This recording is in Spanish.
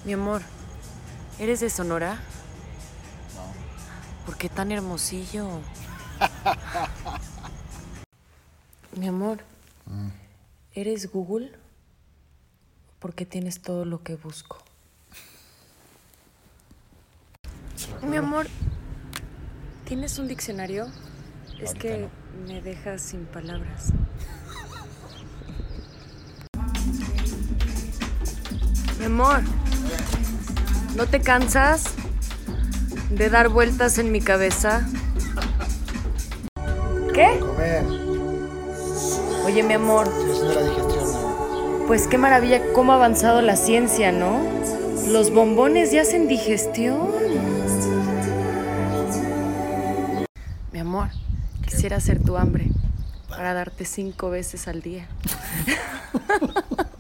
Mi amor, ¿eres de Sonora? No. ¿Por qué tan hermosillo? Mi amor, ¿eres Google? ¿Por qué tienes todo lo que busco? Mi amor, ¿tienes un diccionario? Es Ahorita que no. me dejas sin palabras. Mi amor, ¿no te cansas de dar vueltas en mi cabeza? ¿Qué? Comer. Oye, mi amor, Estoy haciendo la digestión, ¿no? pues qué maravilla cómo ha avanzado la ciencia, ¿no? Los bombones ya hacen digestión. Mi amor, quisiera ser tu hambre para darte 5 veces al día.